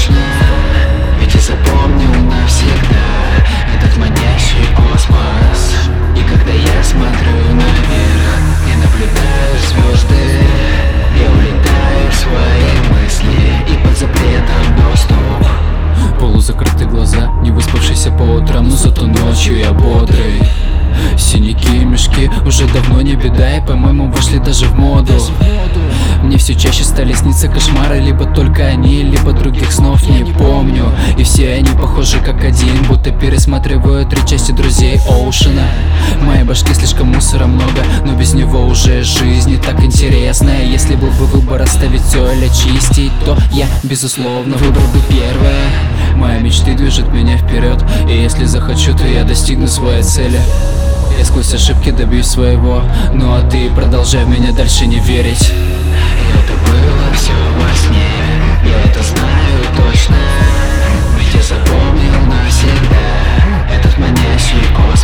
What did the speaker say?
точно, ведь я запомнил навсегда этот манящий космос. И когда я смотрю наверх, я наблюдаю звезды, я улетаю в свои мысли и под запретом доступ. Полузакрытые глаза, не выспавшийся по утрам, но зато ночью я бодрый. Синяки и мешки уже давно не беда, и, по-моему, вошли даже в моду. Мне все чаще стали сниться кошмары, либо только они, либо других снов не помню. И все они похожи как один, будто пересматривают 3 части друзей Оушена. В моей башке слишком мусора много, но без него уже жизнь не так интересная. Если был бы выбор оставить все или чистить, то я, безусловно, выбрал бы первое. Мои мечты движут меня вперед, и если захочу, то я достигну своей цели. Я сквозь ошибки добьюсь своего, ну а ты продолжай в меня дальше не верить. Это было все во сне, я это знаю точно, ведь я запомнил навсегда этот манящий космос.